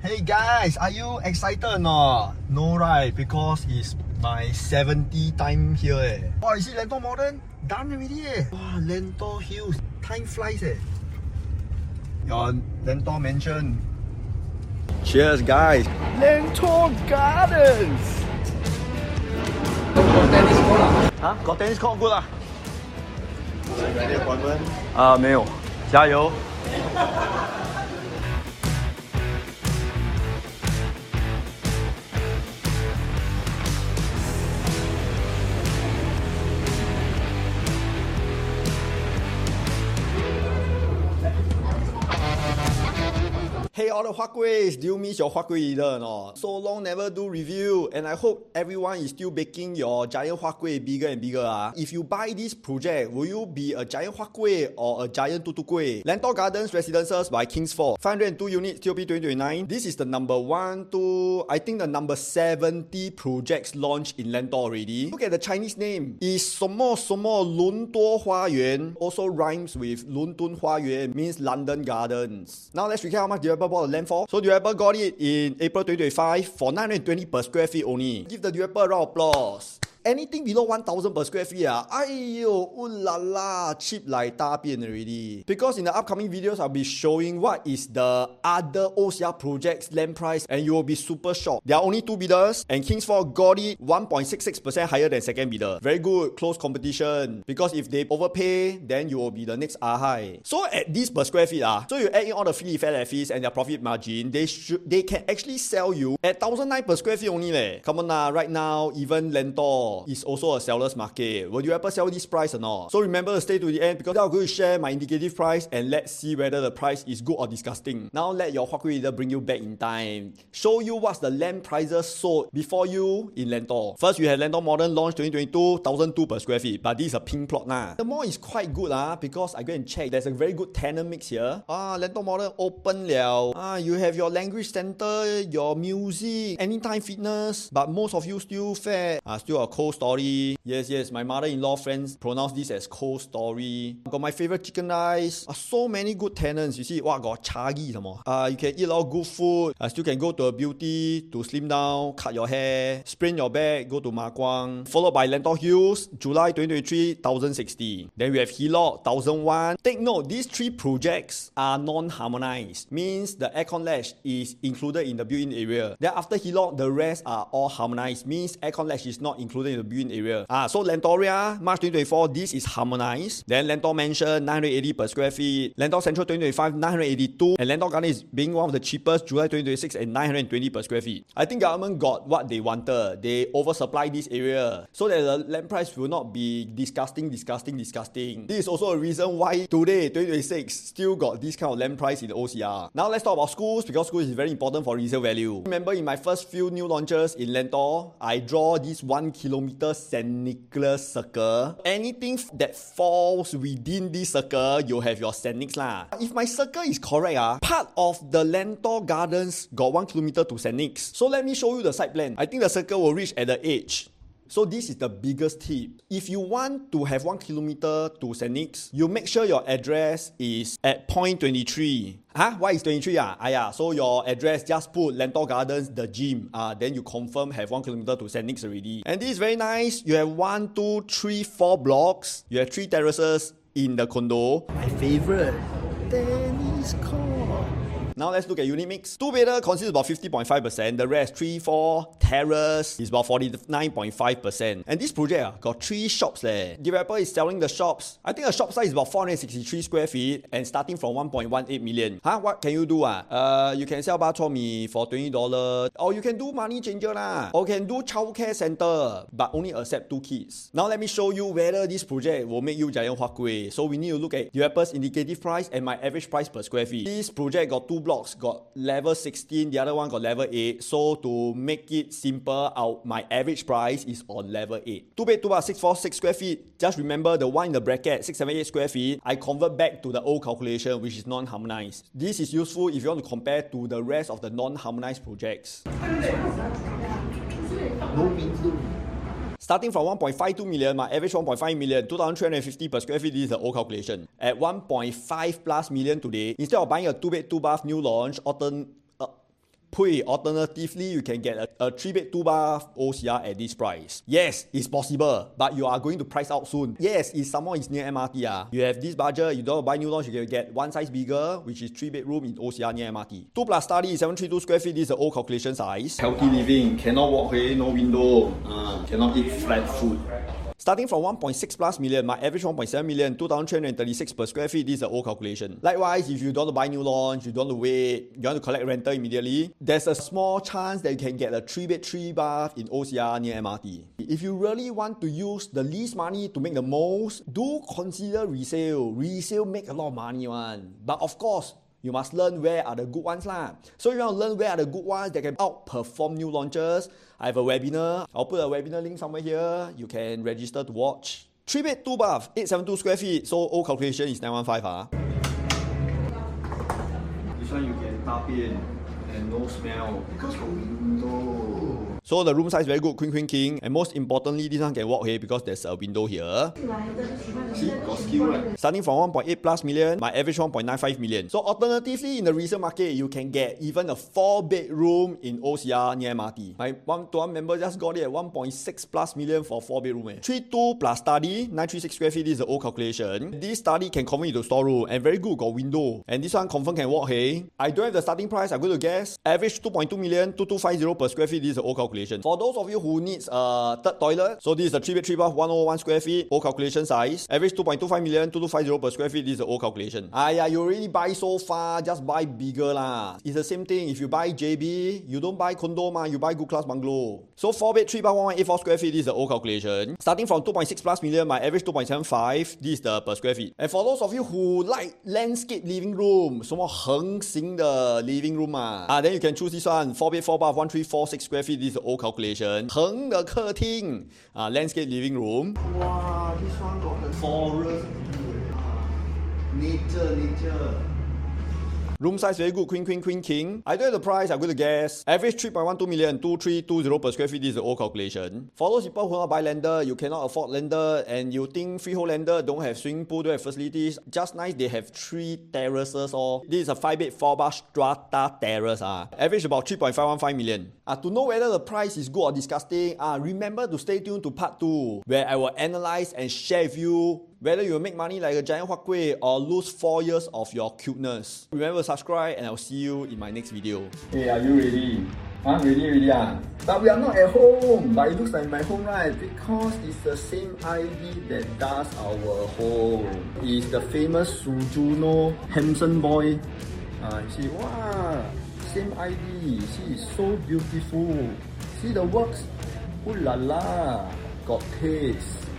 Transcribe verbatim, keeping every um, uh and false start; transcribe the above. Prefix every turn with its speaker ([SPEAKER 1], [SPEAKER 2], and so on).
[SPEAKER 1] Hey guys, are you excited or not? No right, because it's my seventieth time here eh. Wow, you see Lentor Modern? Done already eh. Wow, Lentor Hills, time flies eh. Your Lentor Mansion. Cheers guys. Lentor Gardens.
[SPEAKER 2] Got tennis court lah.
[SPEAKER 1] Huh? Got tennis court good lah.
[SPEAKER 2] Ready appointment?
[SPEAKER 1] 啊，没有，加油。Hey all the Huakuis, do you miss your Huakui eater or not? So long never do review, and I hope everyone is still baking your giant Huakui bigger and bigger. Ah. If you buy this project, will you be a giant Huakui or a giant Tutukui? Lentor Gardens Residences by Kingsford, five hundred two units, T O P twenty twenty-nine. This is the number one, two, I think the number seventy projects launched in Lentor already. Look at the Chinese name. Is 什么什么伦多花园 also rhymes with 伦敦花园, means London Gardens. Now let's recap how much developer bought the land for. So developer got it in April twenty twenty-five for nine hundred twenty per square feet only. Give the developer a round of applause. Anything below one thousand per square feet, ah, aiyo, ooh la la, cheap like 大便 already. Because in the upcoming videos, I'll be showing what is the other O C R projects land price, and you will be super shocked. There are only two bidders, and Kingsford got it one point six six percent higher than second bidder. Very good, close competition. Because if they overpay, then you will be the next R high. So at this per square feet, ah, so you add in all the fee, fair fees and their profit margin, they should they can actually sell you at one thousand nine per square feet only leh. Come on nah, right now even Lentor is also a seller's market. Will you ever sell this price or not? So remember to stay to the end, because I'm going to share my indicative price and let's see whether the price is good or disgusting. Now let your Huakui leader bring you back in time. Show you what's the land prices sold before you in Lentor. First we had Lentor Modern launch twenty twenty-two, one thousand two per square feet, but this is a pink plot nah. The mall is quite good ah, because I go and check. There's a very good tenant mix here. Ah, Lentor Modern open liao. Ah, you have your language center, your music, anytime fitness, but most of you still fat. Ah, still a Cold Story. Yes, yes, my mother-in-law friends pronounce this as Cold Story. Got my favorite chicken rice. Uh, so many good tenants. You see, wow, got chagi some more. Uh, you can eat a lot of good food. Uh, still can go to a beauty to slim down, cut your hair, sprain your back, go to Ma Kwang. Followed by Lentor Hills, July twenty twenty-three, one thousand sixty. Then we have Hillock, one thousand one. Take note, these three projects are non-harmonized. Means the aircon latch is included in the built-in area. Then after Hillock, the rest are all harmonized. Means aircon latch is not included in the built-in area. Ah, so Lentoria, March twenty twenty-four, this is harmonized. Then Lentor Mansion, nine hundred eighty per square feet. Lentor Central twenty twenty-five, nine hundred eighty-two. And Lentor Garden is being one of the cheapest, July twenty twenty-six, and nine hundred twenty per square feet. I think government got what they wanted. They oversupply this area so that the land price will not be disgusting, disgusting, disgusting. This is also a reason why today, twenty twenty-six, still got this kind of land price in the O C R. Now let's talk about schools, because schools is very important for resale value. Remember in my first few new launches in Lentor, I draw this one kilometer Saint Nicholas circle. Anything that falls within this circle, you'll have your Saint Nick's lah. If my circle is correct, ah, part of the Lentor Gardens got one kilometer to Saint Nick's. So let me show you the site plan. I think the circle will reach at the edge. So this is the biggest tip. If you want to have one kilometer to Saint Nick's, you make sure your address is at point twenty-three. Huh? Why is twenty-three? Ah, ah yeah. So your address, just put Lentor Gardens, the gym. Ah, then you confirm have one kilometer to Saint Nick's already. And this is very nice. You have one, two, three, four blocks. You have three terraces in the condo. My favorite, tennis court. Now let's look at unit mix. Two bedder consists about fifty point five percent. The rest three, four, terrace is about forty-nine point five percent. And this project uh, got three shops leh. Developer is selling the shops. I think a shop size is about four hundred sixty-three square feet and starting from one point one eight million. Huh? What can you do? Uh? Uh, you can sell bak chor mee for twenty dollars. Or you can do money changer lah. Or can do childcare center, but only accept two kids. Now let me show you whether this project will make you giant Huakui. So we need to look at developer's indicative price and my average price per square feet. This project got two blocks, got level sixteen, the other one got level eight. So to make it simple, our, my average price is on level eight. Two bed, two bath, six four six square feet. Just remember the one in the bracket, six seventy-eight square feet. I convert back to the old calculation, which is non-harmonized. This is useful if you want to compare to the rest of the non-harmonized projects. No means no. Starting from one point five two million, my average one point five million, two thousand three hundred fifty per square feet, this is the old calculation. At one point five plus million today, instead of buying a two bed, two bath new launch, altern, uh, Pui, alternatively, you can get a, a three bed two bath O C R at this price. Yes, it's possible, but you are going to price out soon. Yes, if someone is near M R T, uh, you have this budget, you don't buy new launch, you can get one size bigger, which is three bedroom in O C R near M R T. two plus study, seven thirty-two square feet, this is the old calculation size.
[SPEAKER 2] Healthy living, cannot walk away, no window, uh, cannot eat flat food.
[SPEAKER 1] Starting from one point six plus million, my average one point seven million, two thousand three hundred thirty-six per square feet, this is the old calculation. Likewise, if you don't want to buy new launch, you don't want to wait, you want to collect rental immediately, there's a small chance that you can get a three bed three bath in O C R near M R T. If you really want to use the least money to make the most, do consider resale. Resale make a lot of money one. But of course, you must learn where are the good ones lah. So if you want to learn where are the good ones that can outperform new launches, I have a webinar. I'll put a webinar link somewhere here. You can register to watch. three bed two bath, eight seventy-two square feet. So old calculation is nine one five. Huh?
[SPEAKER 2] This one you can tap in and no smell because of window.
[SPEAKER 1] So the room size very good, queen queen king, and most importantly, this one can walk here because there's a window here.
[SPEAKER 2] See, got skill right?
[SPEAKER 1] Starting from one point eight plus million, my average one point nine five million. So alternatively, in the resale market, you can get even a four bedroom in O C R near M R T. My one-to-one member just got it at one point six plus million for four bedroom. Eh. three two plus study, nine thirty-six square feet, this is the old calculation. This study can convert into storeroom, and very good, got window. And this one confirm can walk here. I don't have the starting price, I'm going to guess. Average two point two million, two two five zero per square feet, this is the old calculation. For those of you who needs a third toilet, so this is the three bed three bath, one oh one square feet, old calculation size. Average two point two five million, two two five zero per square feet, this is the old calculation. Ah yeah, you already buy so far, just buy bigger lah. It's the same thing, if you buy J B, you don't buy condo ma, you buy good class bungalow. So four bed three bath, one one eight four square feet, this is the old calculation. Starting from two point six plus million, my average two point seven five, this is the per square feet. And for those of you who like landscape living room, 什么横型的 living room ah, ah then you can choose this one, four bed four bath, one three four six square feet, this is the old calculation. 横的客厅 uh, landscape living room.
[SPEAKER 2] Wow, this one got the forest. Nature, nature.
[SPEAKER 1] Room size very good, queen, queen, queen, king. I don't have the price, I'm going to guess. Average three point one two million, two three two zero per square feet, this is the old calculation. For those people who not buy lander, you cannot afford lander, and you think freehold lander don't have swimming pool, don't have facilities, just nice they have three terraces or. This is a five bed four bath strata terrace. Ah. Average about three point five one five million. Ah, to know whether the price is good or disgusting, ah, remember to stay tuned to part two, where I will analyze and share with you whether you will make money like a giant huat kueh or lose four years of your cuteness. Remember to subscribe, and I'll see you in my next video.
[SPEAKER 2] Hey, are you ready? Huh? Ready, ready ah? But we are not at home. But it looks like my home, right? Because it's the same I D that does our home. It's the famous Sujuno Hanson boy. Uh, you see, wow, same I D. See, it's so beautiful. See the works. Ooh la la, got taste.